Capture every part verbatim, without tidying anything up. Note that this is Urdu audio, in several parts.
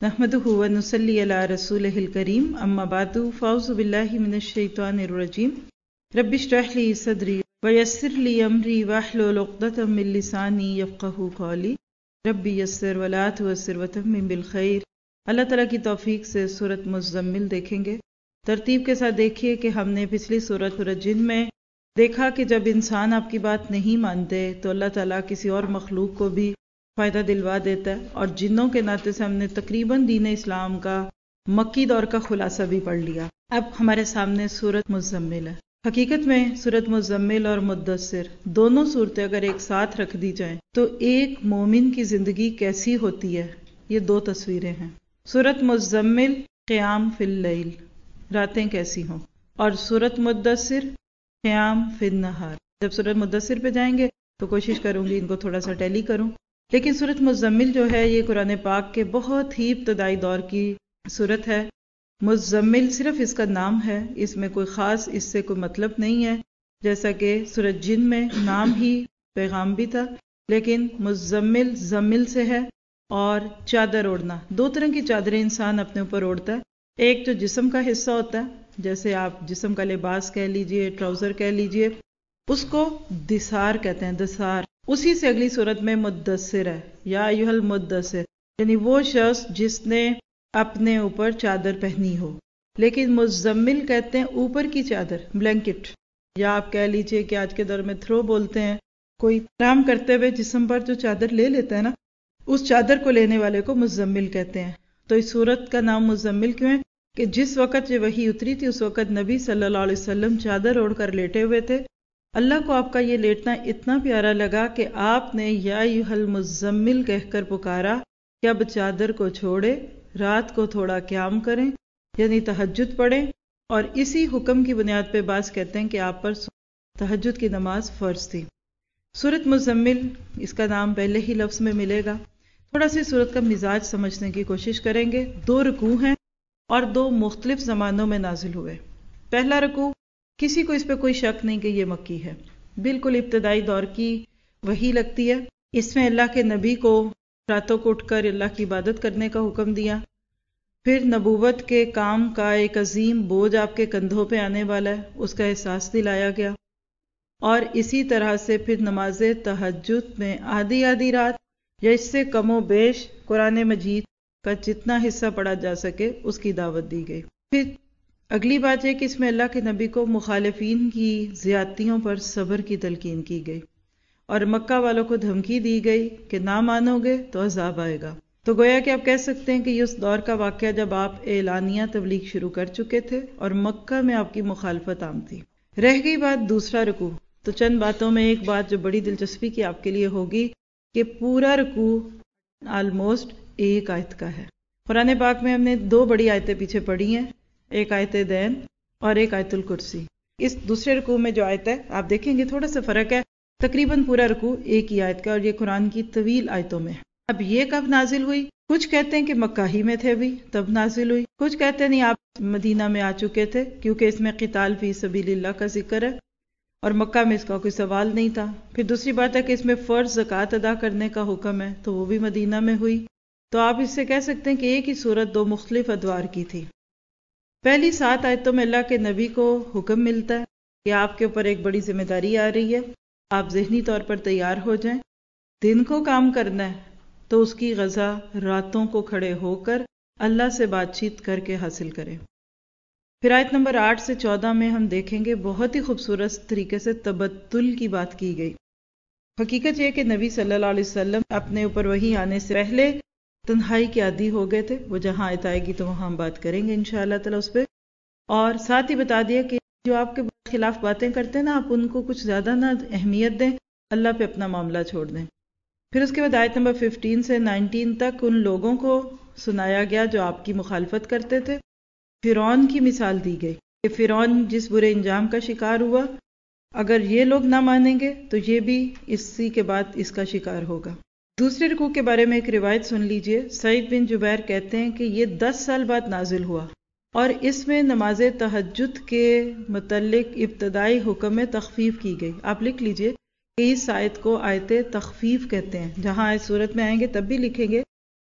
نحمدہ و نصلی علی رسولہ الکریم اما بعد فاعوذ باللہ من الشیطان الرجیم رب اشرح لی صدری ویسر لی امری واحلل عقدۃ من لسانی یفقہوا قولی رب یسر ولا تعسر وتمم بالخیر۔ اللہ تعالیٰ کی توفیق سے سورۃ مزمل دیکھیں گے۔ ترتیب کے ساتھ دیکھیے کہ ہم نے پچھلی سورۃ سورۃ جن میں دیکھا کہ جب انسان آپ کی بات نہیں مانتے تو اللہ تعالیٰ کسی اور مخلوق کو بھی فائدہ دلوا دیتا ہے، اور جنوں کے ناطے سے ہم نے تقریباً دین اسلام کا مکی دور کا خلاصہ بھی پڑھ لیا۔ اب ہمارے سامنے سورۃ مزمل ہے۔ حقیقت میں سورۃ مزمل اور مدثر دونوں صورتیں اگر ایک ساتھ رکھ دی جائیں تو ایک مومن کی زندگی کیسی ہوتی ہے، یہ دو تصویریں ہیں۔ سورۃ مزمل قیام فی اللیل، راتیں کیسی ہوں، اور سورۃ مدثر قیام فی النہار۔ جب سورۃ مدثر پہ جائیں گے تو کوشش کروں گی ان کو تھوڑا سا ٹیلی کروں، لیکن سورۃ مزمل جو ہے یہ قرآن پاک کے بہت ہی ابتدائی دور کی سورت ہے۔ مزمل صرف اس کا نام ہے، اس میں کوئی خاص اس سے کوئی مطلب نہیں ہے، جیسا کہ سورۃ جن میں نام ہی پیغام بھی تھا، لیکن مزمل زمل سے ہے اور چادر اوڑھنا۔ دو طرح کی چادریں انسان اپنے اوپر اوڑھتا ہے، ایک جو جسم کا حصہ ہوتا ہے، جیسے آپ جسم کا لباس کہہ لیجئے، ٹراؤزر کہہ لیجئے، اس کو دثار کہتے ہیں، دثار۔ اسی سے اگلی صورت میں مدثر ہے، یا ایھا المدثر، یعنی وہ شخص جس نے اپنے اوپر چادر پہنی ہو۔ لیکن مزمل کہتے ہیں اوپر کی چادر، بلینکٹ، یا آپ کہہ لیجئے کہ آج کے دور میں تھرو بولتے ہیں، کوئی آرام کرتے ہوئے جسم پر جو چادر لے لیتا ہے نا، اس چادر کو لینے والے کو مزمل کہتے ہیں۔ تو اس صورت کا نام مزمل کیوں ہے کہ جس وقت یہ وحی اتری تھی اس وقت نبی صلی اللہ علیہ وسلم چادر اوڑھ کر لیٹے ہوئے تھے۔ اللہ کو آپ کا یہ لیٹنا اتنا پیارا لگا کہ آپ نے یا ایھا المزمل کہہ کر پکارا کہ اب چادر کو چھوڑے، رات کو تھوڑا قیام کریں، یعنی تہجد پڑھیں، اور اسی حکم کی بنیاد پہ بعض کہتے ہیں کہ آپ پر تہجد کی نماز فرض تھی۔ سورۃ مزمل اس کا نام پہلے ہی لفظ میں ملے گا۔ تھوڑا سی سورت کا مزاج سمجھنے کی کوشش کریں گے۔ دو رکوع ہیں اور دو مختلف زمانوں میں نازل ہوئے۔ پہلا رکوع کسی کو اس پہ کوئی شک نہیں کہ یہ مکی ہے، بالکل ابتدائی دور کی وحی لگتی ہے۔ اس میں اللہ کے نبی کو راتوں کو اٹھ کر اللہ کی عبادت کرنے کا حکم دیا، پھر نبوت کے کام کا ایک عظیم بوجھ آپ کے کندھوں پہ آنے والا ہے، اس کا احساس دلایا گیا، اور اسی طرح سے پھر نماز تہجد میں آدھی آدھی رات یا اس سے کم و بیش قرآن مجید کا جتنا حصہ پڑھا جا سکے اس کی دعوت دی گئی۔ پھر اگلی بات یہ کہ اس میں اللہ کے نبی کو مخالفین کی زیادتیوں پر صبر کی تلقین کی گئی، اور مکہ والوں کو دھمکی دی گئی کہ نہ مانو گے تو عذاب آئے گا۔ تو گویا کہ آپ کہہ سکتے ہیں کہ یہ اس دور کا واقعہ جب آپ اعلانیہ تبلیغ شروع کر چکے تھے اور مکہ میں آپ کی مخالفت عام تھی۔ رہ گئی بات دوسرا رکوع، تو چند باتوں میں ایک بات جو بڑی دلچسپی کی آپ کے لیے ہوگی کہ پورا رکوع آلموسٹ ایک آیت کا ہے۔ قرآن پاک میں ہم نے دو بڑی آیتیں پیچھے پڑھی ہیں، ایک آیت دین اور ایک آیت الکرسی۔ اس دوسرے رکوع میں جو آیت ہے آپ دیکھیں گے تھوڑا سا فرق ہے، تقریباً پورا رکوع ایک ہی آیت کا، اور یہ قرآن کی طویل آیتوں میں۔ اب یہ کب نازل ہوئی؟ کچھ کہتے ہیں کہ مکہ ہی میں تھے بھی تب نازل ہوئی، کچھ کہتے ہیں نہیں آپ مدینہ میں آ چکے تھے، کیونکہ اس میں قتال فی سبیل اللہ کا ذکر ہے اور مکہ میں اس کا کوئی سوال نہیں تھا۔ پھر دوسری بات ہے کہ اس میں فرض زکوٰۃ ادا کرنے کا حکم ہے، تو وہ بھی مدینہ میں ہوئی۔ تو آپ اس سے کہہ سکتے ہیں کہ ایک ہی صورت دو مختلف ادوار کی تھی۔ پہلی سات آیتوں میں اللہ کے نبی کو حکم ملتا ہے کہ آپ کے اوپر ایک بڑی ذمہ داری آ رہی ہے، آپ ذہنی طور پر تیار ہو جائیں، دن کو کام کرنا ہے تو اس کی غذا راتوں کو کھڑے ہو کر اللہ سے بات چیت کر کے حاصل کریں۔ پھر آیت نمبر آٹھ سے چودہ میں ہم دیکھیں گے بہت ہی خوبصورت طریقے سے تبتل کی بات کی گئی۔ حقیقت یہ کہ نبی صلی اللہ علیہ وسلم اپنے اوپر وحی آنے سے پہلے تنہائی کے عادی ہو گئے تھے، وہ جہاں آیت آئے گی تو وہاں ہم بات کریں گے انشاءاللہ تعالیٰ اس پہ، اور ساتھ ہی بتا دیا کہ جو آپ کے خلاف باتیں کرتے ہیں نا، آپ ان کو کچھ زیادہ نہ اہمیت دیں، اللہ پہ اپنا معاملہ چھوڑ دیں۔ پھر اس کے بعد آیت نمبر پندرہ سے انیس تک ان لوگوں کو سنایا گیا جو آپ کی مخالفت کرتے تھے۔ فرعون کی مثال دی گئی کہ فرعون جس برے انجام کا شکار ہوا، اگر یہ لوگ نہ مانیں گے تو یہ بھی اسی کے بعد اس کا شکار ہوگا۔ دوسرے رکوع کے بارے میں ایک روایت سن لیجئے۔ سعید بن جبیر کہتے ہیں کہ یہ دس سال بعد نازل ہوا، اور اس میں نماز تہجد کے متعلق ابتدائی حکم میں تخفیف کی گئی۔ آپ لکھ لیجئے کہ اس آیت کو آیت تخفیف کہتے ہیں، جہاں آیت صورت میں آئیں گے تب بھی لکھیں گے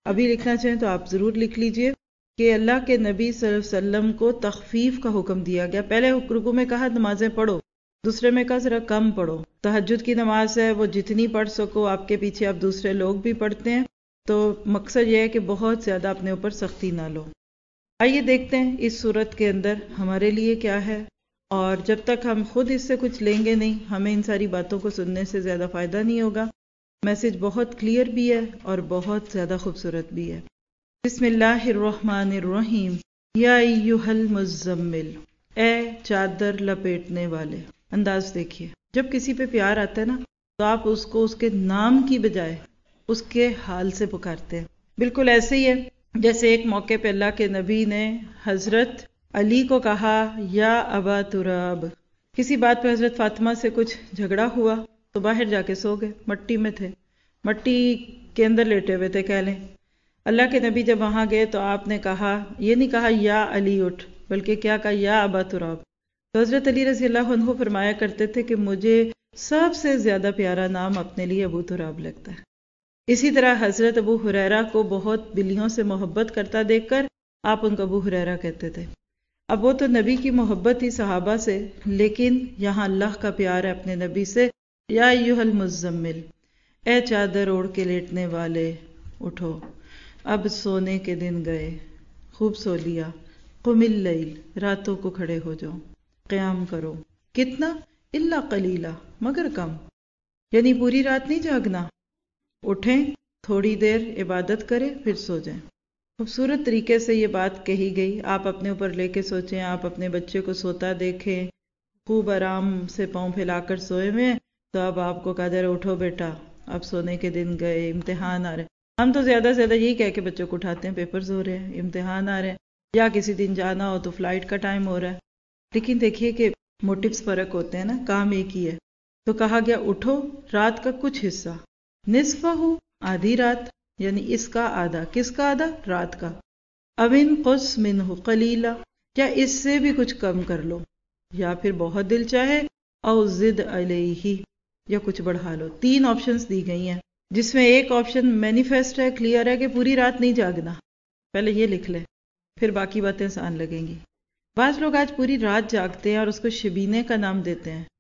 ابھی لکھنا چاہیں تو آپ ضرور لکھ لیجئے کہ اللہ کے نبی صلی اللہ علیہ وسلم کو تخفیف کا حکم دیا گیا. پہلے رکوع میں کہا نمازیں پڑھو، دوسرے میں کہا ذرا کم پڑھو. تہجد کی نماز ہے وہ جتنی پڑھ سکو، آپ کے پیچھے آپ دوسرے لوگ بھی پڑھتے ہیں، تو مقصد یہ ہے کہ بہت زیادہ اپنے اوپر سختی نہ لو. آئیے دیکھتے ہیں اس صورت کے اندر ہمارے لیے کیا ہے، اور جب تک ہم خود اس سے کچھ لیں گے نہیں، ہمیں ان ساری باتوں کو سننے سے زیادہ فائدہ نہیں ہوگا. میسج بہت کلیئر بھی ہے اور بہت زیادہ خوبصورت بھی ہے. بسم اللہ الرحمن الرحیم. یا ایھا المزمل، اے چادر لپیٹنے والے. انداز دیکھیے، جب کسی پہ پیار آتا ہے نا تو آپ اس کو اس کے نام کی بجائے اس کے حال سے پکارتے ہیں. بالکل ایسے ہی ہے جیسے ایک موقع پہ اللہ کے نبی نے حضرت علی کو کہا یا ابا تراب. کسی بات پہ حضرت فاطمہ سے کچھ جھگڑا ہوا تو باہر جا کے سو گئے، مٹی میں تھے، مٹی کے اندر لیٹے ہوئے تھے کہہ لیں. اللہ کے نبی جب وہاں گئے تو آپ نے کہا، یہ نہیں کہا یا علی اٹھ، بلکہ کیا کہا یا ابا تراب. تو حضرت علی رضی اللہ عنہ فرمایا کرتے تھے کہ مجھے سب سے زیادہ پیارا نام اپنے لیے ابو تراب لگتا ہے. اسی طرح حضرت ابو ہریرہ کو بہت بلیوں سے محبت کرتا دیکھ کر آپ ان کو ابو ہریرہ کہتے تھے. اب وہ تو نبی کی محبت تھی صحابہ سے، لیکن یہاں اللہ کا پیار ہے اپنے نبی سے. یا ایھا المزمل، اے چادر اوڑھ کے لیٹنے والے، اٹھو، اب سونے کے دن گئے، خوب سو لیا. قم اللیل، راتوں کو کھڑے ہو جاؤ، قیام کرو. کتنا؟ الا قلیلا، مگر کم، یعنی پوری رات نہیں جاگنا. اٹھیں، تھوڑی دیر عبادت کریں، پھر سو جائیں. خوبصورت طریقے سے یہ بات کہی گئی. آپ اپنے اوپر لے کے سوچیں، آپ اپنے بچے کو سوتا دیکھیں، خوب آرام سے پاؤں پھیلا کر سوئے ہوئے، تو اب آپ کو کہا جائے اٹھو بیٹا، اب سونے کے دن گئے، امتحان آ رہے. ہم تو زیادہ سے زیادہ یہی کہہ کے بچوں کو اٹھاتے ہیں، پیپرز ہو رہے ہیں، امتحان آ رہے ہیں، یا کسی دن جانا ہو تو فلائٹ کا ٹائم ہو رہا ہے. لیکن دیکھیے کہ موٹیوز فرق ہوتے ہیں نا، کام ایک ہی ہے. تو کہا گیا اٹھو، رات کا کچھ حصہ، نصفہ، آدھی رات، یعنی اس کا آدھا. کس کا آدھا؟ رات کا. او انقص منہ قلیلا، یا اس سے بھی کچھ کم کر لو، یا پھر بہت دل چاہے او زد علیہ، یا کچھ بڑھا لو. تین آپشنز دی گئی ہیں، جس میں ایک آپشن مینیفیسٹ ہے، کلیئر ہے کہ پوری رات نہیں جاگنا. پہلے یہ لکھ لیں، پھر باقی باتیں آسان لگیں گی. بعض لوگ آج پوری رات جاگتے ہیں اور اس کو شبینے کا نام دیتے ہیں.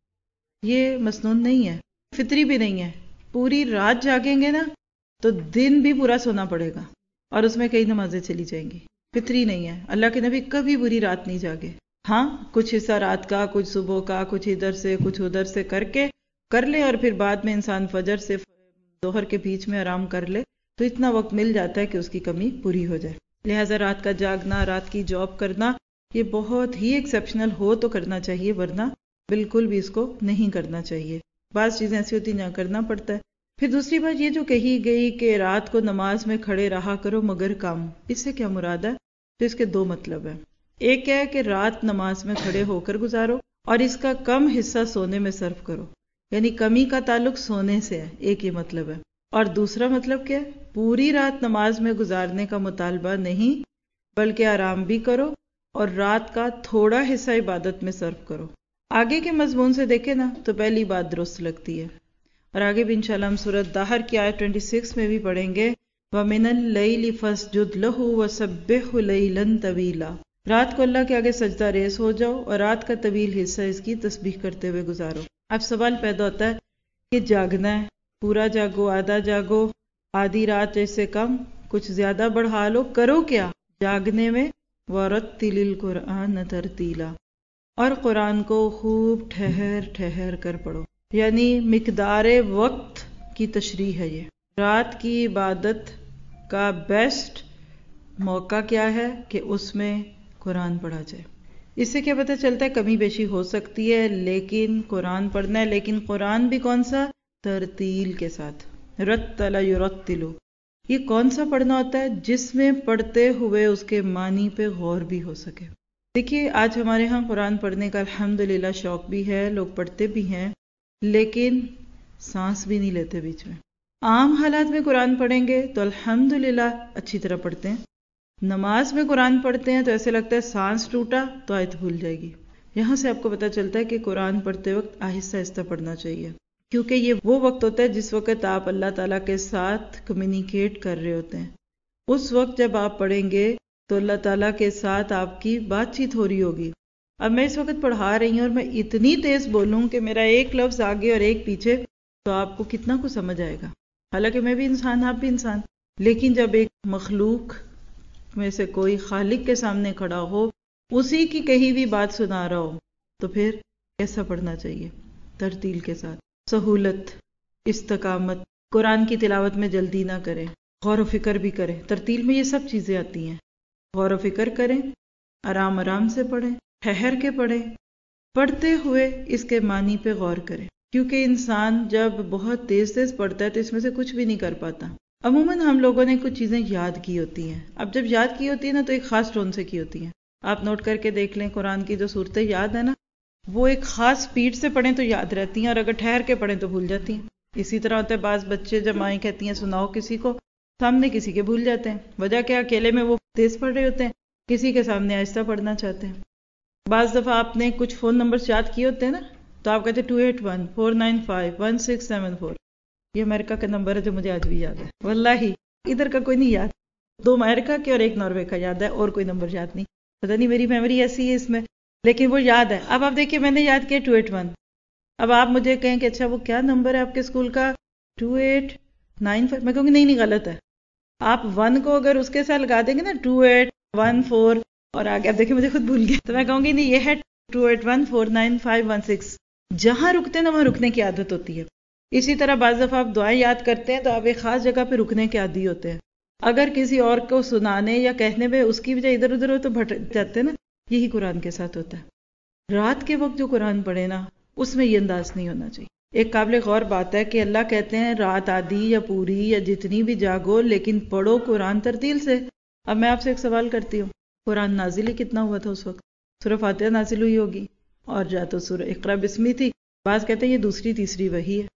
یہ مسنون نہیں ہے، فطری بھی نہیں ہے. پوری رات جاگیں گے نا تو دن بھی پورا سونا پڑے گا اور اس میں کئی نمازیں چلی جائیں گی. فطری نہیں ہے. اللہ کے نبی کبھی پوری رات نہیں جاگے. ہاں کچھ حصہ رات کا، کچھ صبح کا، کچھ ادھر سے کچھ ادھر سے کر کے کر لے، اور پھر بعد میں انسان فجر سے ظہر کے بیچ میں آرام کر لے تو اتنا وقت مل جاتا ہے کہ اس کی کمی پوری ہو جائے. لہٰذا رات کا جاگنا، رات کی جاب کرنا، یہ بہت ہی ایکسیپشنل ہو تو کرنا چاہیے، ورنہ بالکل بھی اس کو نہیں کرنا چاہیے. بعض چیزیں ایسی ہوتی ہیں جہاں کرنا پڑتا ہے. پھر دوسری بات یہ جو کہی گئی کہ رات کو نماز میں کھڑے رہا کرو مگر کم، اس سے کیا مراد ہے؟ تو اس کے دو مطلب ہیں. ایک کیا ہے کہ رات نماز میں کھڑے ہو کر گزارو، اور اس کا کم حصہ سونے میں صرف کرو، یعنی کمی کا تعلق سونے سے ہے. ایک یہ مطلب ہے. اور دوسرا مطلب کیا ہے؟ پوری رات نماز میں گزارنے کا مطالبہ نہیں، بلکہ آرام بھی کرو اور رات کا تھوڑا حصہ عبادت میں صرف کرو. آگے کے مضمون سے دیکھیں نا تو پہلی بات درست لگتی ہے، اور آگے بھی انشاءاللہ ہم سورۃ دہر کی آیت چھبیس میں بھی پڑھیں گے. وَمِنَ اللَّيْلِ فَاسْجُدْ لَهُ وَسَبِّحْهُ لَيْلًا طَوِيلًا. رات کو اللہ کے آگے سجدہ ریز ہو جاؤ اور رات کا طویل حصہ اس کی تسبیح کرتے ہوئے گزارو. اب سوال پیدا ہوتا ہے کہ جاگنا ہے، پورا جاگو، آدھا جاگو، آدھی رات سے کم، کچھ زیادہ بڑھا لو، کرو کیا جاگنے میں؟ وَرَتِّلِ الْقُرْآنَ تَرْتِيلًا، اور قرآن کو خوب ٹھہر ٹھہر کر پڑھو. یعنی مقدار وقت کی تشریح ہے. یہ رات کی عبادت کا بیسٹ موقع کیا ہے کہ اس میں قرآن پڑھا جائے. اس سے کیا پتہ چلتا ہے؟ کمی بیشی ہو سکتی ہے لیکن قرآن پڑھنا ہے. لیکن قرآن بھی کون سا؟ ترتیل کے ساتھ. رتل یرتل، یہ کون سا پڑھنا ہوتا ہے؟ جس میں پڑھتے ہوئے اس کے معنی پہ غور بھی ہو سکے. دیکھیے آج ہمارے ہاں قرآن پڑھنے کا الحمدللہ شوق بھی ہے، لوگ پڑھتے بھی ہیں، لیکن سانس بھی نہیں لیتے بیچ میں. عام حالات میں قرآن پڑھیں گے تو الحمدللہ اچھی طرح پڑھتے ہیں. نماز میں قرآن پڑھتے ہیں تو ایسے لگتا ہے سانس ٹوٹا تو آیت بھول جائے گی. یہاں سے آپ کو پتہ چلتا ہے کہ قرآن پڑھتے وقت آہستہ آہستہ پڑھنا چاہیے، کیونکہ یہ وہ وقت ہوتا ہے جس وقت آپ اللہ تعالیٰ کے ساتھ کمیونیکیٹ کر رہے ہوتے ہیں. اس وقت جب آپ پڑھیں گے تو اللہ تعالیٰ کے ساتھ آپ کی بات چیت ہو رہی ہوگی. اب میں اس وقت پڑھا رہی ہوں اور میں اتنی تیز بولوں کہ میرا ایک لفظ آگے اور ایک پیچھے، تو آپ کو کتنا کچھ سمجھ آئے گا. حالانکہ میں بھی انسان، آپ بھی انسان، لیکن جب ایک مخلوق میں سے کوئی خالق کے سامنے کھڑا ہو، اسی کی کہی ہوئی بات سنا رہا ہو، تو پھر کیسا پڑھنا چاہیے؟ ترتیل کے ساتھ، سہولت، استقامت، قرآن کی تلاوت میں جلدی نہ کریں، غور و فکر بھی کریں. ترتیل میں یہ سب چیزیں آتی ہیں. غور و فکر کریں، آرام آرام سے پڑھیں، ٹھہر کے پڑھیں، پڑھتے ہوئے اس کے معنی پہ غور کریں. کیونکہ انسان جب بہت تیز تیز پڑھتا ہے تو اس میں سے کچھ بھی نہیں کر پاتا. عموماً ہم لوگوں نے کچھ چیزیں یاد کی ہوتی ہیں. اب جب یاد کی ہوتی ہیں نا تو ایک خاص ٹون سے کی ہوتی ہیں. آپ نوٹ کر کے دیکھ لیں، قرآن کی جو صورتیں یاد ہیں نا، وہ ایک خاص سپیڈ سے پڑھیں تو یاد رہتی ہیں، اور اگر ٹھہر کے پڑھیں تو بھول جاتی ہیں. اسی طرح ہوتا ہے، بعض بچے جب مائیں کہتی ہیں سناؤ کسی کو، سامنے کسی کے بھول جاتے ہیں. وجہ کیا؟ اکیلے میں وہ تیز پڑھ رہے ہوتے ہیں، کسی کے سامنے آہستہ پڑھنا چاہتے ہیں. بعض دفعہ آپ نے کچھ فون نمبر یاد کیے ہوتے ہیں نا، تو آپ کہتے ہیں two eight one four nine five one six seven four. یہ امریکہ کا نمبر ہے جو مجھے آج بھی یاد ہے. واللہ ادھر کا کوئی نہیں یاد. دو امریکہ کے اور ایک ناروے کا یاد ہے، اور کوئی نمبر یاد نہیں. پتہ نہیں میری میموری ایسی ہے اس میں، لیکن وہ یاد ہے. اب آپ دیکھیے، میں نے یاد کیا ٹو ایٹ ون. اب آپ مجھے کہیں کہ اچھا وہ کیا نمبر ہے آپ کے اسکول کا؟ Two eight nine five. میں کہوں گی نہیں نہیں غلط ہے. آپ ون کو اگر اس کے ساتھ لگا دیں گے نا، ٹو ایٹ ون فور اور آگے، اب دیکھیں مجھے خود بھول گیا، تو میں کہوں گی نہیں یہ ہے two eight one four nine five one six. جہاں رکتے ہیں نا وہاں رکنے کی عادت ہوتی ہے. اسی طرح بعض دفعہ آپ دعائیں یاد کرتے ہیں تو آپ ایک خاص جگہ پہ رکنے کے عادی ہوتے ہیں. اگر کسی اور کو سنانے یا کہنے میں اس کی وجہ ادھر ادھر ہو تو بھٹک جاتے ہیں نا. یہی قرآن کے ساتھ ہوتا ہے. رات کے وقت جو قرآن پڑھے نا، اس میں یہ انداز نہیں ہونا چاہیے. ایک قابل غور بات ہے کہ اللہ کہتے ہیں رات آدھی یا پوری یا جتنی بھی جاگو، لیکن پڑھو قرآن ترتیل سے. اب میں آپ سے ایک سوال کرتی ہوں، قرآن نازل ہی کتنا ہوا تھا اس وقت؟ سورہ فاتحہ نازل ہوئی ہوگی، اور یا تو سورہ اقرا بسمی تھی. بعض کہتے ہیں یہ دوسری تیسری وحی ہے.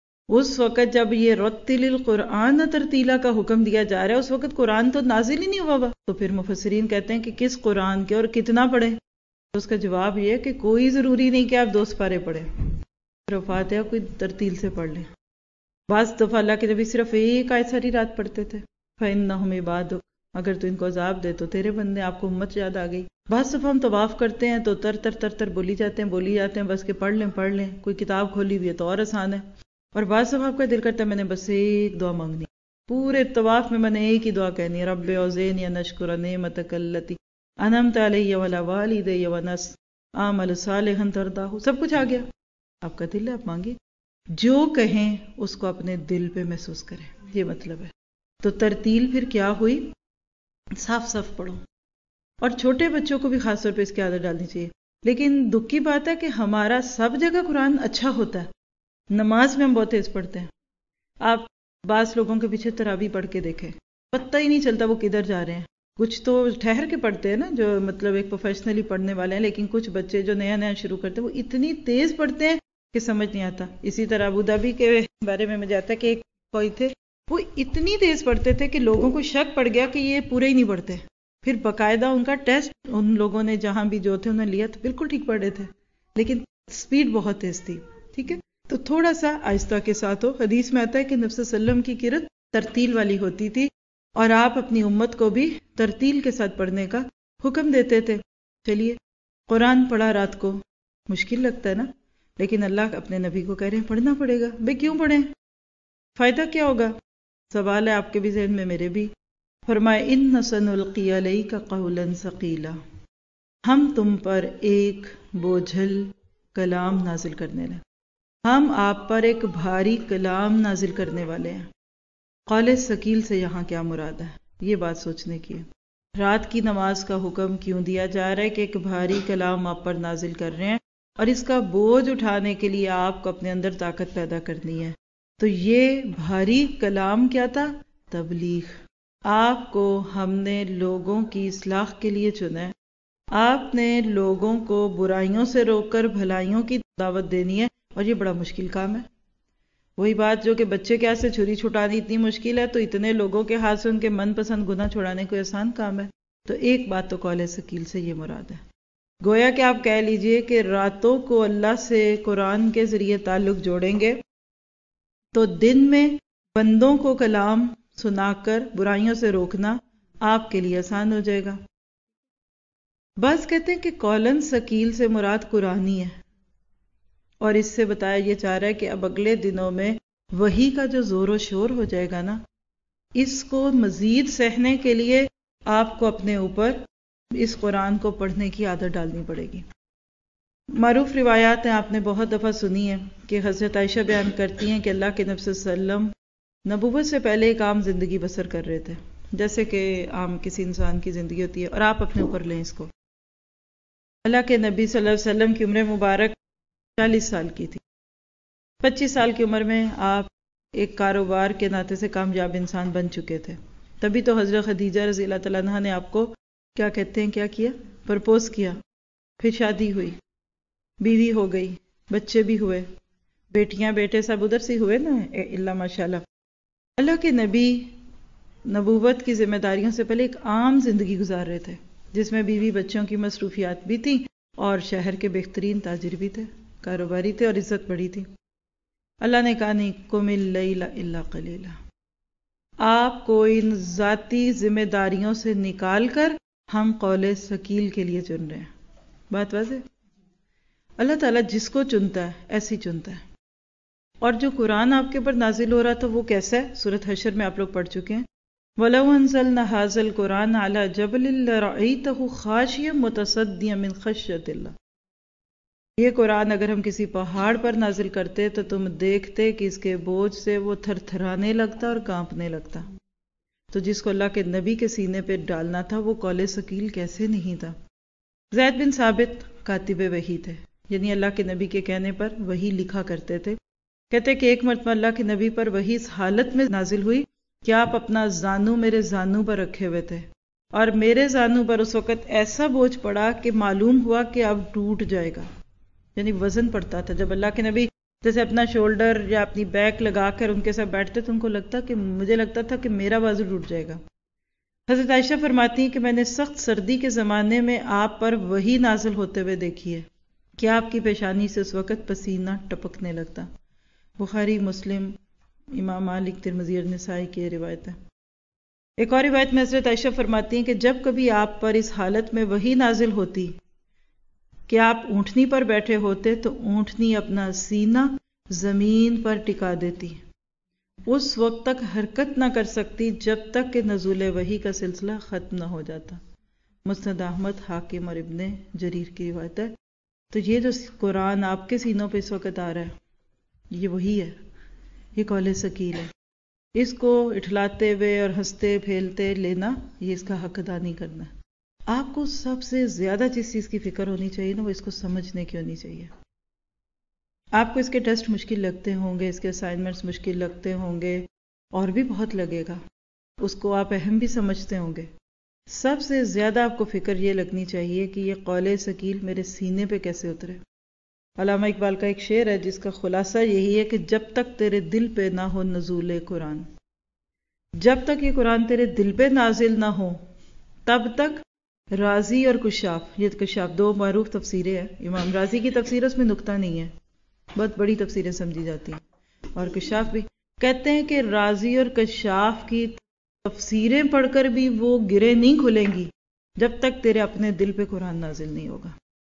اس وقت جب یہ رتل القرآن ترتیلا کا حکم دیا جا رہا ہے، اس وقت قرآن تو نازل ہی نہیں ہوا ہوا. تو پھر مفسرین کہتے ہیں کہ کس قرآن کے اور کتنا پڑھیں؟ تو اس کا جواب یہ ہے کہ کوئی ضروری نہیں کہ آپ دو سپارے پڑھیں. سورہ فاتحہ کوئی ترتیل سے پڑھ لیں. بعض دفعہ اللہ کے نبی صرف ایک آیت ساری رات پڑھتے تھے، فَإِنَّهُمْ عِبَادُكَ، اگر تو ان کو عذاب دے تو تیرے بندے. آپ کو امت یاد آ گئی. بعض دفعہ ہم طواف کرتے ہیں تو تر تر تر تر بولی جاتے ہیں بولی جاتے ہیں بس کہ پڑھ لیں پڑھ لیں. کوئی کتاب کھولی ہوئی ہے تو اور آسان ہے. اور بعض دفعہ آپ کا دل کرتا ہے میں نے بس ایک دعا مانگنی، پورے طواف میں میں نے ایک ہی دعا کہنی ہے، رب اوزینی ان اشکر نعمتک التی انعمت علی وعلی والدی وان اعمل صالحا ترضاہ. سب کچھ آ گیا. آپ کا دل ہے، آپ مانگیں. جو کہیں اس کو اپنے دل پہ محسوس کریں، یہ مطلب ہے. تو ترتیل پھر کیا ہوئی؟ صاف صاف پڑھو. اور چھوٹے بچوں کو بھی خاص طور پہ اس کی عادت ڈالنی چاہیے. لیکن دکھ کی بات ہے کہ ہمارا سب جگہ قرآن اچھا ہوتا ہے، نماز میں ہم بہت تیز پڑھتے ہیں. آپ بعض لوگوں کے پیچھے تراویح پڑھ کے دیکھیں، پتہ ہی نہیں چلتا وہ کدھر جا رہے ہیں. کچھ تو ٹھہر کے پڑھتے ہیں نا، جو مطلب ایک پروفیشنلی پڑھنے والے ہیں، لیکن کچھ بچے جو نیا نیا شروع کرتے ہیں وہ اتنی تیز پڑھتے ہیں کہ سمجھ نہیں آتا. اسی طرح ابوظہبی کے بارے میں مجھے آتا ہے کہ ایک کوئی تھے، وہ اتنی تیز پڑھتے تھے کہ لوگوں کو شک پڑ گیا کہ یہ پورے ہی نہیں پڑھتے. پھر باقاعدہ ان کا ٹیسٹ ان لوگوں نے جہاں بھی جو تھے انہوں نے لیا تو بالکل ٹھیک پڑھ رہے تھے، لیکن سپیڈ بہت تیز تھی. ٹھیک ہے، تو تھوڑا سا آہستہ کے ساتھ ہو. حدیث میں آتا ہے کہ نبی صلی اللہ علیہ وسلم کی قرأت ترتیل والی ہوتی تھی، اور آپ اپنی امت کو بھی ترتیل کے ساتھ پڑھنے کا حکم دیتے تھے. چلیے، قرآن پڑھا رات کو مشکل لگتا ہے نا، لیکن اللہ اپنے نبی کو کہہ رہے ہیں پڑھنا پڑے گا. بھئی کیوں پڑھیں؟ فائدہ کیا ہوگا؟ سوال ہے آپ کے بھی ذہن میں، میرے بھی. فرمائے ان سنلقی علیک قولا ثقیلا، ہم تم پر ایک بوجھل کلام نازل کرنے لیں. ہم آپ پر ایک بھاری کلام نازل کرنے والے ہیں. قول ثقیل سے یہاں کیا مراد ہے؟ یہ بات سوچنے کی ہے. رات کی نماز کا حکم کیوں دیا جا رہا ہے کہ ایک بھاری کلام آپ پر نازل کر رہے ہیں، اور اس کا بوجھ اٹھانے کے لیے آپ کو اپنے اندر طاقت پیدا کرنی ہے. تو یہ بھاری کلام کیا تھا؟ تبلیغ. آپ کو ہم نے لوگوں کی اصلاح کے لیے چنا ہے. آپ نے لوگوں کو برائیوں سے روک کر بھلائیوں کی دعوت دینی ہے، اور یہ بڑا مشکل کام ہے. وہی بات جو کہ بچے کے ہاتھ سے چھری چھٹانی اتنی مشکل ہے، تو اتنے لوگوں کے ہاتھ سے ان کے من پسند گناہ چھڑانے کوئی آسان کام ہے. تو ایک بات تو قول ثقیل سے یہ مراد ہے. گویا کہ آپ کہہ لیجئے کہ راتوں کو اللہ سے قرآن کے ذریعے تعلق جوڑیں گے تو دن میں بندوں کو کلام سنا کر برائیوں سے روکنا آپ کے لیے آسان ہو جائے گا۔ بعض کہتے ہیں کہ قولن ثقیل سے مراد قرآن ہی ہے، اور اس سے بتایا یہ چاہ رہا ہے کہ اب اگلے دنوں میں وحی کا جو زور و شور ہو جائے گا نا، اس کو مزید سہنے کے لیے آپ کو اپنے اوپر اس قرآن کو پڑھنے کی عادت ڈالنی پڑے گی۔ معروف روایات ہیں، آپ نے بہت دفعہ سنی ہے کہ حضرت عائشہ بیان کرتی ہیں کہ اللہ کے نبی صلی اللہ علیہ وسلم نبوت سے پہلے ایک عام زندگی بسر کر رہے تھے، جیسے کہ عام کسی انسان کی زندگی ہوتی ہے، اور آپ اپنے اوپر لیں اس کو۔ اللہ کے نبی صلی اللہ علیہ وسلم کی عمر مبارک چالیس سال کی تھی۔ پچیس سال کی عمر میں آپ ایک کاروبار کے ناطے سے کامیاب انسان بن چکے تھے۔ تبھی تو حضرت خدیجہ رضی اللہ تعالیٰ عنہا نے آپ کو کیا کہتے ہیں کیا کیا پرپوز کیا، پھر شادی ہوئی، بیوی ہو گئی، بچے بھی ہوئے، بیٹیاں بیٹے سب ادھر سے ہوئے نا، اللہ ماشاءاللہ۔ اللہ کے نبی نبوت کی ذمہ داریوں سے پہلے ایک عام زندگی گزار رہے تھے، جس میں بیوی بچوں کی مصروفیات بھی تھیں اور شہر کے بہترین تاجر بھی تھے، کاروباری تھے، اور عزت بڑی تھی۔ اللہ نے کہا نہیں قم اللیل الا قلیلا، آپ کو ان ذاتی ذمہ داریوں سے نکال کر ہم قول ثقیل کے لیے چن رہے ہیں۔ بات واضح؟ اللہ تعالیٰ جس کو چنتا ہے ایسی چنتا ہے۔ اور جو قرآن آپ کے اوپر نازل ہو رہا تھا وہ کیسا ہے؟ سورۃ حشر میں آپ لوگ پڑھ چکے ہیں، وَلَوْ أَنزَلْنَا هَٰذَا الْقُرْآنَ عَلَىٰ جَبَلٍ لَّرَأَيْتَهُ خَاشِعًا مُّتَصَدِّعًا مِّن خَشْيَةِ اللَّهِ۔ یہ قرآن اگر ہم کسی پہاڑ پر نازل کرتے تو تم دیکھتے کہ اس کے بوجھ سے وہ تھر تھرانے لگتا اور کانپنے لگتا۔ تو جس کو اللہ کے نبی کے سینے پہ ڈالنا تھا وہ قول ثقیل کیسے نہیں تھا؟ زید بن ثابت کاتب وحی تھے، یعنی اللہ کے نبی کے کہنے پر وحی لکھا کرتے تھے۔ کہتے کہ ایک مرتبہ اللہ کے نبی پر وحی اس حالت میں نازل ہوئی کہ آپ اپنا زانو میرے زانو پر رکھے ہوئے تھے، اور میرے زانو پر اس وقت ایسا بوجھ پڑا کہ معلوم ہوا کہ اب ٹوٹ جائے گا، یعنی وزن پڑتا تھا۔ جب اللہ کے نبی جیسے اپنا شولڈر یا اپنی بیک لگا کر ان کے ساتھ بیٹھتے تو ان کو لگتا کہ مجھے لگتا تھا کہ میرا بازو ٹوٹ جائے گا۔ حضرت عائشہ فرماتی ہیں کہ میں نے سخت سردی کے زمانے میں آپ پر وحی نازل ہوتے ہوئے دیکھی ہے کہ آپ کی پیشانی سے اس وقت پسینہ ٹپکنے لگتا۔ بخاری، مسلم، امام مالک، ترمذی اور نسائی کی روایت ہے۔ ایک اور روایت میں حضرت عائشہ فرماتی ہیں کہ جب کبھی آپ پر اس حالت میں وحی نازل ہوتی کہ آپ اونٹنی پر بیٹھے ہوتے تو اونٹنی اپنا سینہ زمین پر ٹکا دیتی، اس وقت تک حرکت نہ کر سکتی جب تک کہ نزول وحی کا سلسلہ ختم نہ ہو جاتا۔ مسند احمد، حاکم اور ابن جریر کی روایت ہے۔ تو یہ جو قرآن آپ کے سینوں پہ اس وقت آ رہا ہے یہ وہی ہے، یہ قول ثقیل ہے۔ اس کو اٹھلاتے ہوئے اور ہنستے پھیلتے لینا یہ اس کا حق ادا نہیں کرنا۔ آپ کو سب سے زیادہ جس چیز کی فکر ہونی چاہیے نا وہ اس کو سمجھنے کی ہونی چاہیے۔ آپ کو اس کے ٹیسٹ مشکل لگتے ہوں گے، اس کے اسائنمنٹس مشکل لگتے ہوں گے، اور بھی بہت لگے گا، اس کو آپ اہم بھی سمجھتے ہوں گے۔ سب سے زیادہ آپ کو فکر یہ لگنی چاہیے کہ یہ قول ثقیل میرے سینے پہ کیسے اترے۔ علامہ اقبال کا ایک شعر ہے جس کا خلاصہ یہی ہے کہ جب تک تیرے دل پہ نہ ہو نزول قرآن، جب تک یہ قرآن تیرے دل پہ نازل نہ ہو تب تک رازی اور کشاف، یہ کشاف دو معروف تفسیریں ہیں۔ امام رازی کی تفسیر اس میں نکتہ نہیں ہے، بہت بڑی تفسیریں سمجھی جاتی ہیں، اور کشاف بھی کہتے ہیں کہ رازی اور کشاف کی تفسیریں پڑھ کر بھی وہ گرے نہیں کھلیں گی جب تک تیرے اپنے دل پہ قرآن نازل نہیں ہوگا۔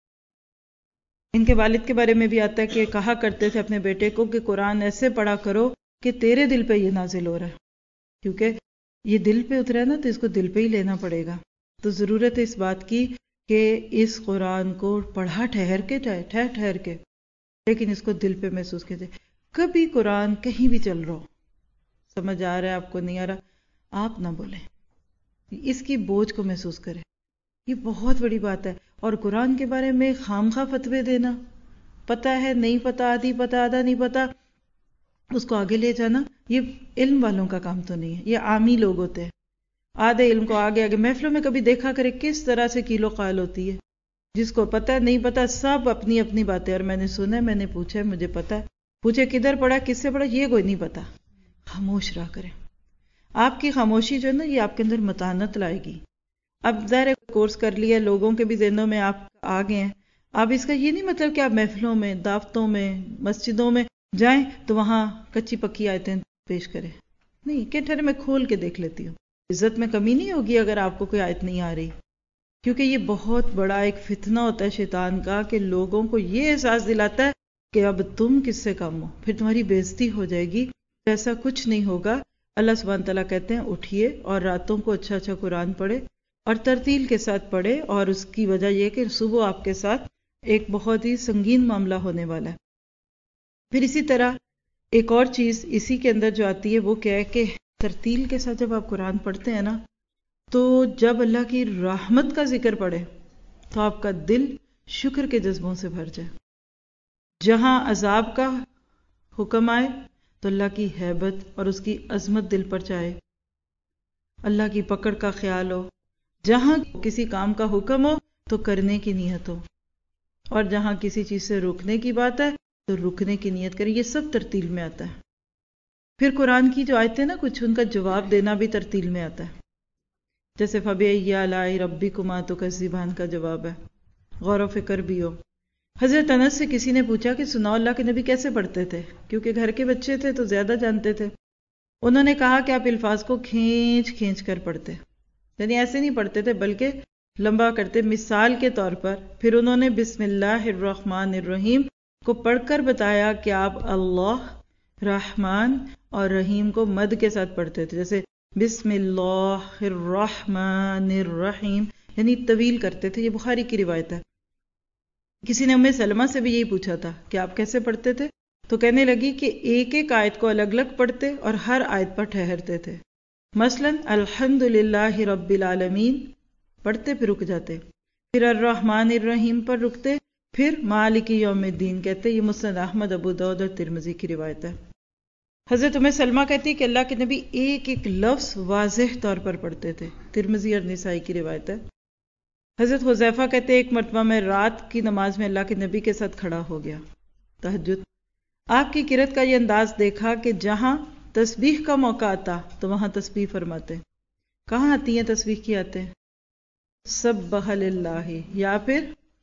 ان کے والد کے بارے میں بھی آتا ہے کہ کہا کرتے تھے اپنے بیٹے کو کہ قرآن ایسے پڑھا کرو کہ تیرے دل پہ یہ نازل ہو رہا ہے، کیونکہ یہ دل پہ اترا ہے نا تو اس کو دل پہ ہی لینا پڑے گا۔ تو ضرورت ہے اس بات کی کہ اس قرآن کو پڑھا ٹھہر کے ٹھہر ٹھہر کے، لیکن اس کو دل پہ محسوس کیجئے۔ کبھی قرآن کہیں بھی چل رہا ہو، سمجھ آ رہا ہے آپ کو نہیں آ رہا، آپ نہ بولیں، اس کی بوجھ کو محسوس کریں، یہ بہت بڑی بات ہے۔ اور قرآن کے بارے میں خام خواہ فتوے دینا، پتہ ہے نہیں پتہ، آدھی پتہ آدھا نہیں پتہ، اس کو آگے لے جانا، یہ علم والوں کا کام تو نہیں ہے، یہ عامی لوگ ہوتے ہیں۔ آدھے علم کو آگے آگے محفلوں میں کبھی دیکھا کرے کس طرح سے کیل و قال ہوتی ہے، جس کو پتہ ہے نہیں پتہ، سب اپنی اپنی باتیں، اور میں نے سنا ہے، میں نے پوچھا ہے، مجھے پتہ ہے، پوچھے کدھر پڑھا کس سے پڑھا، یہ کوئی نہیں پتہ۔ خاموش رہا کریں۔ آپ کی خاموشی جو ہے نا یہ آپ کے اندر متانت لائے گی۔ اب ظاہر کورس کر لیا، لوگوں کے بھی ذہنوں میں آپ آ گئے ہیں، اب اس کا یہ نہیں مطلب کہ آپ محفلوں میں، دعوتوں میں، مسجدوں میں جائیں تو وہاں کچی پکی آیتیں پیش کریں، نہیں کہ ٹھہرے میں کھول کے دیکھ لیتی ہوں. عزت میں کمی نہیں ہوگی اگر آپ کو کوئی آیت نہیں آ رہی، کیونکہ یہ بہت بڑا ایک فتنہ ہوتا ہے شیطان کا کہ لوگوں کو یہ احساس دلاتا ہے کہ اب تم کس سے کم ہو، پھر تمہاری بےزتی ہو جائے گی. ایسا کچھ نہیں ہوگا. اللہ سبحانہ تعالیٰ کہتے ہیں اٹھیے اور راتوں کو اچھا اچھا قرآن پڑھے اور ترتیل کے ساتھ پڑھے، اور اس کی وجہ یہ کہ صبح آپ کے ساتھ ایک بہت ہی سنگین معاملہ ہونے والا ہے. پھر اسی طرح ایک اور چیز اسی کے اندر جو آتی ہے وہ کیا ہے کہ ترتیل کے ساتھ جب آپ قرآن پڑھتے ہیں نا، تو جب اللہ کی رحمت کا ذکر پڑھے تو آپ کا دل شکر کے جذبوں سے بھر جائے. جہاں عذاب کا حکم آئے تو اللہ کی ہیبت اور اس کی عظمت دل پر چاہے، اللہ کی پکڑ کا خیال ہو. جہاں کسی کام کا حکم ہو تو کرنے کی نیت ہو، اور جہاں کسی چیز سے رکنے کی بات ہے تو رکنے کی نیت کرے. یہ سب ترتیل میں آتا ہے. پھر قرآن کی جو آیتیں نا کچھ ان کا جواب دینا بھی ترتیل میں آتا ہے. جیسے فَبِأَيِّ آلَاءِ رَبِّكُمَا تُكَذِّبَانِ کا جواب ہے. غور و فکر بھی ہو. حضرت انس سے کسی نے پوچھا کہ سناؤ اللہ کے نبی کیسے پڑھتے تھے، کیونکہ گھر کے بچے تھے تو زیادہ جانتے تھے. انہوں نے کہا کہ آپ الفاظ کو کھینچ کھینچ کر پڑھتے، یعنی ایسے نہیں پڑھتے تھے بلکہ لمبا کرتے. مثال کے طور پر پھر انہوں نے بسم اللہ الرحمن الرحیم کو پڑھ کر بتایا کہ آپ اللہ، رحمان اور رحیم کو مد کے ساتھ پڑھتے تھے. جیسے بسم اللہ الرحمن الرحیم، یعنی طویل کرتے تھے. یہ بخاری کی روایت ہے. کسی نے ام سلمہ سے بھی یہی پوچھا تھا کہ آپ کیسے پڑھتے تھے، تو کہنے لگی کہ ایک ایک آیت کو الگ الگ پڑھتے اور ہر آیت پر ٹھہرتے تھے. مثلا الحمد للہ رب العالمین پڑھتے پھر رک جاتے، پھر الرحمن الرحیم پر رکتے، پھر مالک یوم الدین کہتے. یہ مسند احمد، ابو داؤد اور ترمذی کی روایت ہے. حضرت ام سلمہ کہتی کہ اللہ کے نبی ایک ایک لفظ واضح طور پر پڑھتے تھے. ترمذی اور نسائی کی روایت ہے. حضرت حذیفہ کہتے ایک مرتبہ میں رات کی نماز میں اللہ کے نبی کے ساتھ کھڑا ہو گیا، تہجد. آپ کی قرات کا یہ انداز دیکھا کہ جہاں تسبیح کا موقع آتا تو وہاں تسبیح فرماتے. کہاں آتی ہیں تسبیح کی آتے ہیں؟ سبح للہ، یا پھر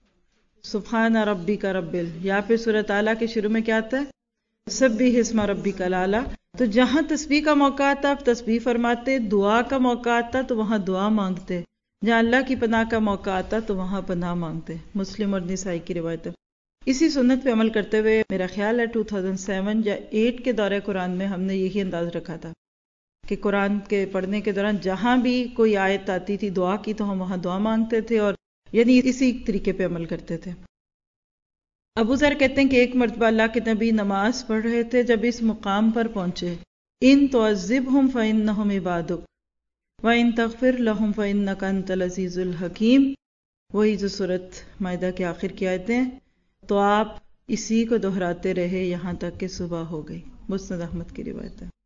سبحان ربک رب ال، یا پھر سورۃ اعلیٰ کے شروع میں کیا آتا ہے؟ سبح اسم ربک الاعلیٰ. تو جہاں تسبیح کا موقع آتا آپ تسبیح فرماتے، دعا کا موقع آتا تو وہاں دعا مانگتے، جہاں اللہ کی پناہ کا موقع آتا تو وہاں پناہ مانگتے. مسلم اور نسائی کی روایت ہے. اسی سنت پہ عمل کرتے ہوئے میرا خیال ہے دو ہزار سات یا آٹھ کے دورہ قرآن میں ہم نے یہی انداز رکھا تھا کہ قرآن کے پڑھنے کے دوران جہاں بھی کوئی آیت آتی تھی دعا کی تو ہم وہاں دعا مانگتے تھے، اور یعنی اسی طریقے پہ عمل کرتے تھے. ابو ذر کہتے ہیں کہ ایک مرتبہ اللہ کے نبی نماز پڑھ رہے تھے. جب اس مقام پر پہنچے، ان تعذبہم فإنہم عبادک وَإِن تغفر لَهُمْ فَإِنَّكَ أَنْتَ الْعَزِيزُ الْحَكِيمُ، وہی جو سورۃ مائدہ کے آخر کی آیتیں، تو آپ اسی کو دہراتے رہے یہاں تک کہ صبح ہو گئی. مسند احمد کی روایت ہے.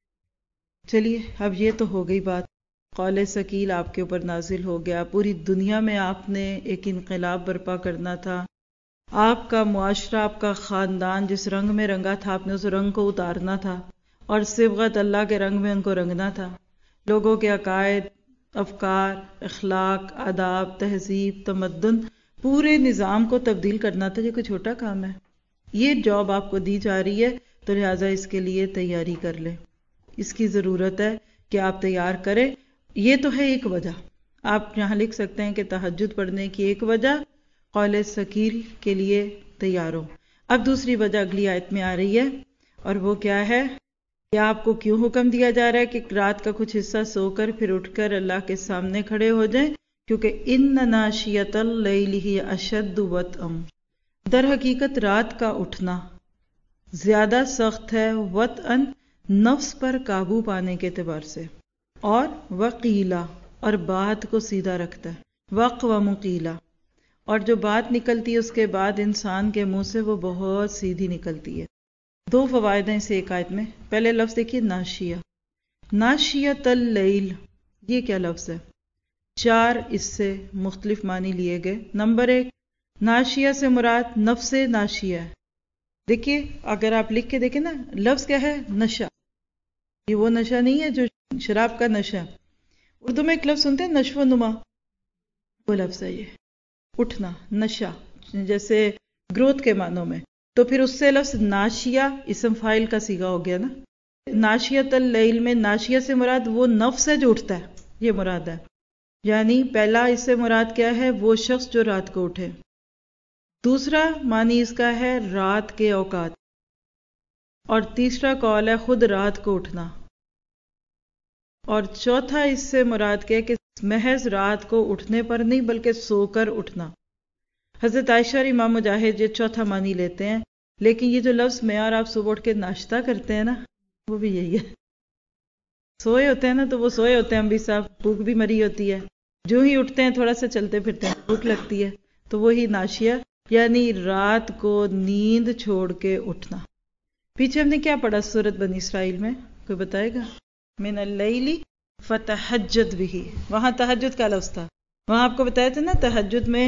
چلیے اب یہ تو ہو گئی بات، قول ثقیل آپ کے اوپر نازل ہو گیا، پوری دنیا میں آپ نے ایک انقلاب برپا کرنا تھا. آپ کا معاشرہ، آپ کا خاندان جس رنگ میں رنگا تھا آپ نے اس رنگ کو اتارنا تھا، اور صبغت اللہ کے رنگ میں ان کو رنگنا تھا. لوگوں کے عقائد، افکار، اخلاق، آداب، تہذیب، تمدن، پورے نظام کو تبدیل کرنا تھا. یہ کوئی چھوٹا کام ہے. یہ جاب آپ کو دی جا رہی ہے تو لہٰذا اس کے لیے تیاری کر لیں. اس کی ضرورت ہے کہ آپ تیار کریں. یہ تو ہے ایک وجہ، آپ یہاں لکھ سکتے ہیں کہ تہجد پڑھنے کی ایک وجہ، قول ثقیل کے لیے تیار ہو. اب دوسری وجہ اگلی آیت میں آ رہی ہے، اور وہ کیا ہے کہ آپ کو کیوں حکم دیا جا رہا ہے کہ رات کا کچھ حصہ سو کر پھر اٹھ کر اللہ کے سامنے کھڑے ہو جائیں؟ کیونکہ ان ناشیۃ اللیل ہی اشد وطئا، در حقیقت رات کا اٹھنا زیادہ سخت ہے، وطئا نفس پر قابو پانے کے اعتبار سے، اور وقیلا اور بات کو سیدھا رکھتا ہے، وق و مقیلا، اور جو بات نکلتی ہے اس کے بعد انسان کے منہ سے وہ بہت سیدھی نکلتی ہے. دو فوائد ہیں اس ایک آیت میں. پہلے لفظ دیکھیے ناشیہ، ناشیۃ اللیل، یہ کیا لفظ ہے؟ چار اس سے مختلف معنی لیے گئے. نمبر ایک، ناشیہ سے مراد نفس ناشیہ ہے. دیکھیے اگر آپ لکھ کے دیکھیں نا، لفظ کیا ہے؟ نشہ. یہ وہ نشہ نہیں ہے جو شراب کا نشہ. اردو میں ایک لفظ سنتے ہیں نشو و نما، وہ لفظ ہے یہ، اٹھنا، نشہ، جیسے گروتھ کے معنوں میں. تو پھر اس سے لفظ ناشیہ اسم فاعل کا صیغہ ہو گیا نا. ناشیۃ اللیل میں ناشیہ سے مراد وہ نفس ہے جو اٹھتا ہے، یہ مراد ہے. یعنی پہلا اس سے مراد کیا ہے؟ وہ شخص جو رات کو اٹھے. دوسرا معنی اس کا ہے رات کے اوقات. اور تیسرا قول ہے خود رات کو اٹھنا. اور چوتھا اس سے مراد کیا ہے کہ محض رات کو اٹھنے پر نہیں بلکہ سو کر اٹھنا. حضرت عائشہ اور امام مجاہد یہ چوتھا معنی لیتے ہیں، لیکن یہ جو لفظ میں اور آپ صبح اٹھ کے ناشتہ کرتے ہیں نا، وہ بھی یہی ہے. سوئے ہوتے ہیں نا تو وہ سوئے ہوتے ہیں، ہم بھی صاحب بھوک بھی مری ہوتی ہے، جو ہی اٹھتے ہیں تھوڑا سا چلتے پھرتے ہیں بھوک لگتی ہے، تو وہی ناشیہ یعنی رات کو نیند چھوڑ کے اٹھنا. پیچھے ہم نے کیا پڑھا سورۃ بنی اسرائیل میں؟ کوئی بتائے گا؟ من اللیل فتہجد بہ، وہاں تہجد کا لفظ تھا. وہاں آپ کو بتایا تھا نا تہجد میں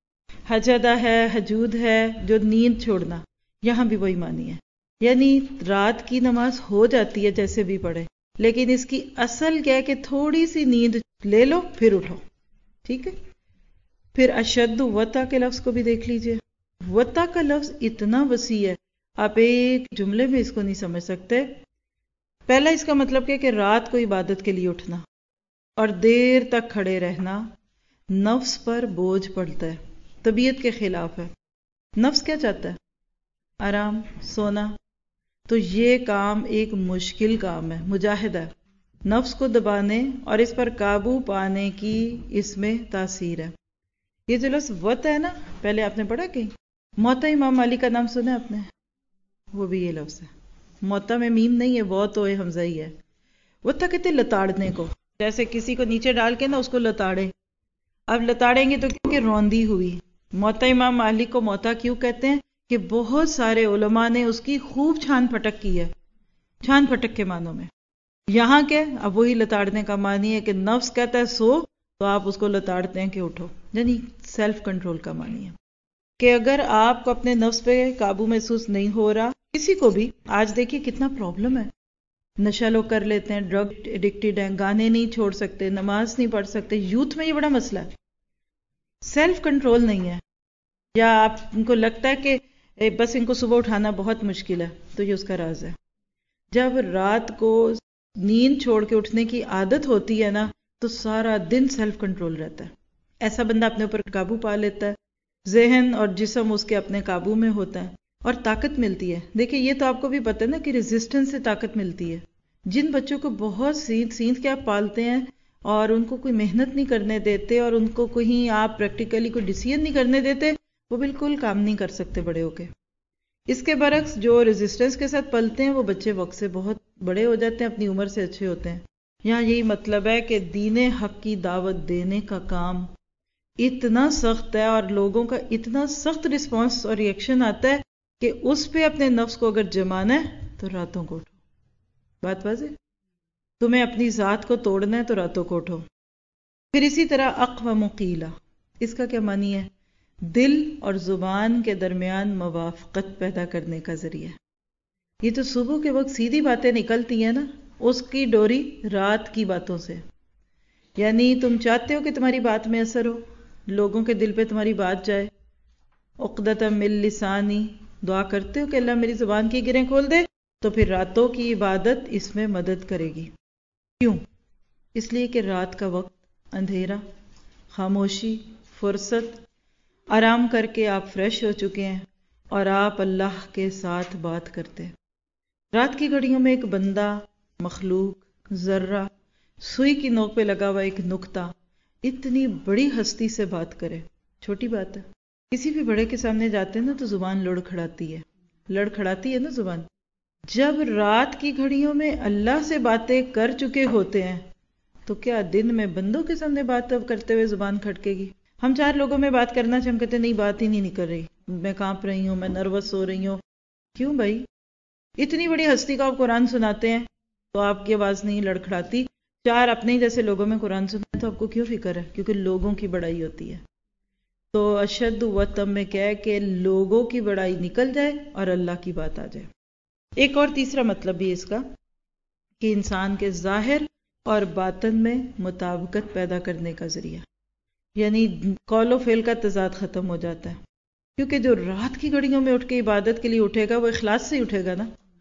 حجدہ ہے، حجود ہے، جو نیند چھوڑنا. یہاں بھی وہی معنی ہے، یعنی رات کی نماز ہو جاتی ہے جیسے بھی پڑھے، لیکن اس کی اصل کیا ہے کہ تھوڑی سی نیند لے لو پھر اٹھو. ٹھیک ہے. پھر اشد وطا کے لفظ کو بھی دیکھ لیجئے. وطا کا لفظ اتنا وسیع ہے، آپ ایک جملے میں اس کو نہیں سمجھ سکتے. پہلا اس کا مطلب کیا کہ رات کو عبادت کے لیے اٹھنا اور دیر تک کھڑے رہنا نفس پر بوجھ پڑتا ہے، طبیعت کے خلاف ہے. نفس کیا چاہتا ہے؟ آرام، سونا. تو یہ کام ایک مشکل کام ہے، مجاہدہ ہے. نفس کو دبانے اور اس پر قابو پانے کی اس میں تاثیر ہے. یہ جو لفظ وط ہے نا، پہلے آپ نے پڑھا کہ موتا امام مالک کا نام سنا آپ نے؟ وہ بھی یہ لفظ ہے. موتا میں میم نہیں ہے، وہ تو حمزہ ہی ہے. وطا کہتے لتاڑنے کو، جیسے کسی کو نیچے ڈال کے نا اس کو لتاڑے. اب لتاڑیں گے تو کیونکہ روندی ہوئی. موتا امام مالک کو موتا کیوں کہتے ہیں؟ کہ بہت سارے علماء نے اس کی خوب چھان پھٹک کی ہے، چھان پھٹک کے معنوں میں. یہاں کے اب وہی لتاڑنے کا معنی ہے کہ نفس کہتا ہے سو تو آپ اس کو لتاڑتے ہیں کہ اٹھو، یعنی سیلف کنٹرول کا معنی ہے. کہ اگر آپ کو اپنے نفس پہ قابو محسوس نہیں ہو رہا، کسی کو بھی، آج دیکھیے کتنا پرابلم ہے. نشہ لوگ کر لیتے ہیں، ڈرگ ایڈکٹیڈ ہیں، گانے نہیں چھوڑ سکتے، نماز نہیں پڑھ سکتے. یوتھ میں یہ بڑا مسئلہ ہے، سیلف کنٹرول نہیں ہے. یا آپ ان کو لگتا ہے کہ بس ان کو صبح اٹھانا بہت مشکل ہے، تو یہ اس کا راز ہے. جب رات کو نیند چھوڑ کے اٹھنے کی عادت ہوتی ہے نا تو سارا دن سیلف کنٹرول رہتا ہے. ایسا بندہ اپنے اوپر قابو پا لیتا ہے، ذہن اور جسم اس کے اپنے قابو میں ہوتا ہے اور طاقت ملتی ہے. دیکھیں یہ تو آپ کو بھی پتہ ہے نا کہ ریزسٹنس سے طاقت ملتی ہے. جن بچوں کو بہت سینت سینت کے آپ پالتے ہیں اور ان کو کوئی محنت نہیں کرنے دیتے اور ان کو کہیں آپ پریکٹیکلی کوئی ڈیسیژن نہیں کرنے دیتے، وہ بالکل کام نہیں کر سکتے بڑے ہو کے. اس کے برعکس جو ریزسٹنس کے ساتھ پلتے ہیں وہ بچے وقت سے بہت بڑے ہو جاتے ہیں، اپنی عمر سے اچھے ہوتے ہیں. یہاں یہی مطلب ہے کہ دین حق کی دعوت دینے کا کام اتنا سخت ہے اور لوگوں کا اتنا سخت رسپانس اور ریئیکشن آتا ہے کہ اس پہ اپنے نفس کو اگر جمانا ہے تو راتوں کو اٹھو. بات واضح؟ تمہیں اپنی ذات کو توڑنا ہے تو راتوں کو اٹھو. پھر اسی طرح اقوم قیلہ، اس کا کیا معنی ہے؟ دل اور زبان کے درمیان موافقت پیدا کرنے کا ذریعہ. یہ تو صبح کے وقت سیدھی باتیں نکلتی ہیں نا، اس کی ڈوری رات کی باتوں سے. یعنی تم چاہتے ہو کہ تمہاری بات میں اثر ہو، لوگوں کے دل پہ تمہاری بات جائے. عقدۃ من لسانی، دعا کرتے ہو کہ اللہ میری زبان کی گرہیں کھول دے، تو پھر راتوں کی عبادت اس میں مدد کرے گی. کیوں؟ اس لیے کہ رات کا وقت اندھیرا، خاموشی، فرصت، آرام کر کے آپ فریش ہو چکے ہیں اور آپ اللہ کے ساتھ بات کرتے ہیں. رات کی گھڑیوں میں ایک بندہ، مخلوق، ذرہ، سوئی کی نوک پہ لگا ہوا ایک نقطہ اتنی بڑی ہستی سے بات کرے، چھوٹی بات ہے. کسی بھی بڑے کے سامنے جاتے ہیں نا تو زبان لڑ کھڑاتی ہے، لڑ کھڑاتی ہے نا زبان. جب رات کی گھڑیوں میں اللہ سے باتیں کر چکے ہوتے ہیں تو کیا دن میں بندوں کے سامنے بات کرتے ہوئے زبان کھڑکے گی؟ ہم چار لوگوں میں بات کرنا چاہے، ہم کہتے نہیں بات ہی نہیں نکل رہی، میں کانپ رہی ہوں، میں نروس ہو رہی ہوں. کیوں بھائی؟ اتنی بڑی ہستی کا آپ قرآن سناتے ہیں تو آپ کی آواز نہیں لڑکھڑاتی. چار اپنے ہی جیسے لوگوں میں قرآن سنتے ہیں تو آپ کو کیوں فکر ہے؟ کیونکہ لوگوں کی بڑائی ہوتی ہے. تو اشد وطم میں کیا ہے کہ لوگوں کی بڑائی نکل جائے اور اللہ کی بات آ جائے. ایک اور تیسرا مطلب بھی اس کا کہ انسان کے ظاہر اور باطن میں مطابقت پیدا کرنے کا ذریعہ، یعنی قول و فعل کا تضاد ختم ہو جاتا ہے. کیونکہ جو رات کی گھڑیوں میں اٹھ کے عبادت کے لیے اٹھے گا وہ اخلاص سے ہی اٹھے گا نا.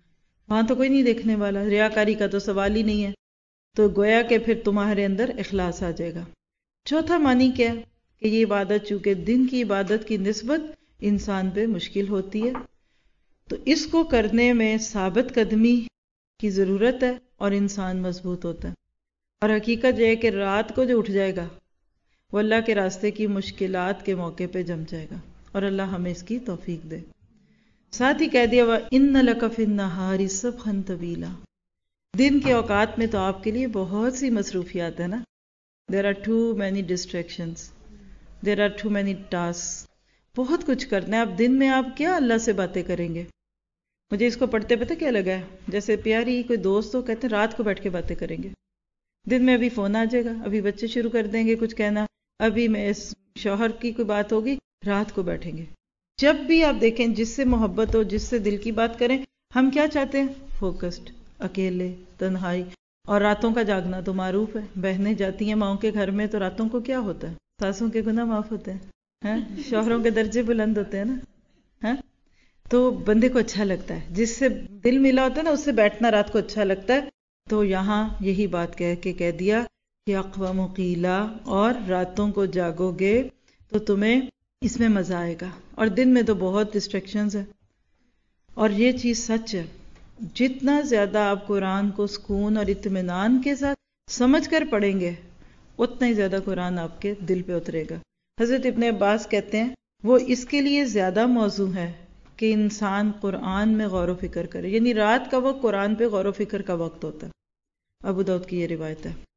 وہاں تو کوئی نہیں دیکھنے والا، ریاکاری کا تو سوال ہی نہیں ہے، تو گویا کہ پھر تمہارے اندر اخلاص آ جائے گا۔ چوتھا معنی کیا؟ کہ یہ عبادت چونکہ دن کی عبادت کی نسبت انسان پہ مشکل ہوتی ہے، تو اس کو کرنے میں ثابت قدمی کی ضرورت ہے اور انسان مضبوط ہوتا ہے۔ اور حقیقت یہ ہے کہ رات کو جو اٹھ جائے گا وہ اللہ کے راستے کی مشکلات کے موقع پہ جم جائے گا، اور اللہ ہمیں اس کی توفیق دے۔ ساتھ ہی کہہ دیا وَإِنَّ لَكَ فِي النَّهَارِ سَبْحًا طَوِيلًا، دن کے اوقات میں تو آپ کے لیے بہت سی مصروفیات ہیں نا، there are too many distractions, there are too many tasks، بہت کچھ کرنا ہے۔ اب دن میں آپ کیا اللہ سے باتیں کریں گے؟ مجھے اس کو پڑھتے پتہ کیا لگا ہے، جیسے پیاری کوئی دوست ہو، کہتے ہیں رات کو بیٹھ کے باتیں کریں گے، دن میں ابھی فون آ جائے گا، ابھی بچے شروع کر دیں گے کچھ کہنا، ابھی میں اس شوہر کی کوئی بات ہوگی، رات کو بیٹھیں گے۔ جب بھی آپ دیکھیں جس سے محبت ہو، جس سے دل کی بات کریں، ہم کیا چاہتے ہیں؟ فوکسڈ، اکیلے، تنہائی۔ اور راتوں کا جاگنا تو معروف ہے، بہنیں جاتی ہیں ماؤں کے گھر میں تو راتوں کو کیا ہوتا ہے؟ ساسوں کے گناہ معاف ہوتے ہیں، شوہروں کے درجے بلند ہوتے ہیں نا، ہاں؟ تو بندے کو اچھا لگتا ہے، جس سے دل ملا ہوتا ہے نا اس سے بیٹھنا رات کو اچھا لگتا ہے۔ تو یہاں یہی بات کہہ کے کہہ دیا کہ اقوام قیلا، اور راتوں کو جاگو گے تو تمہیں اس میں مزہ آئے گا، اور دن میں تو بہت ڈسٹریکشنز ہیں۔ اور یہ چیز سچ ہے، جتنا زیادہ آپ قرآن کو سکون اور اطمینان کے ساتھ سمجھ کر پڑھیں گے اتنا ہی زیادہ قرآن آپ کے دل پہ اترے گا۔ حضرت ابن عباس کہتے ہیں وہ اس کے لیے زیادہ موزوں ہے کہ انسان قرآن میں غور و فکر کرے، یعنی رات کا وقت قرآن پہ غور و فکر کا وقت ہوتا ہے۔ ابو داؤد کی یہ روایت ہے۔